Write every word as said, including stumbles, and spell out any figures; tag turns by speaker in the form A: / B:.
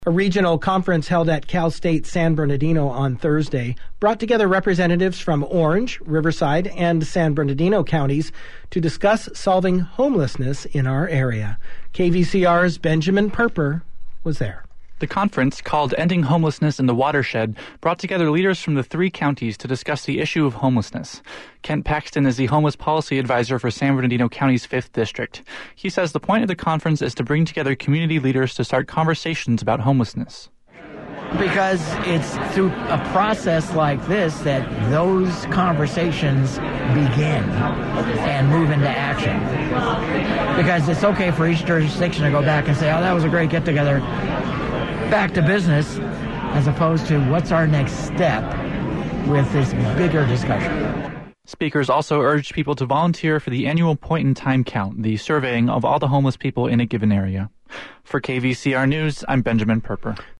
A: A regional conference held at Cal State San Bernardino on Thursday brought together representatives from Orange, Riverside, and San Bernardino counties to discuss solving homelessness in our area. K V C R's Benjamin Perper was there.
B: The conference, called Ending Homelessness in the Watershed, brought together leaders from the three counties to discuss the issue of homelessness. Kent Paxton is the homeless policy advisor for San Bernardino County's fifth District. He says the point of the conference is to bring together community leaders to start conversations about homelessness.
C: Because it's through a process like this that those conversations begin and move into action. Because it's okay for each jurisdiction to go back and say, oh, that was a great get-together, back to business, as opposed to what's our next step with this bigger discussion.
B: Speakers also urged people to volunteer for the annual point-in-time count, the surveying of all the homeless people in a given area. For K V C R News, I'm Benjamin Perper.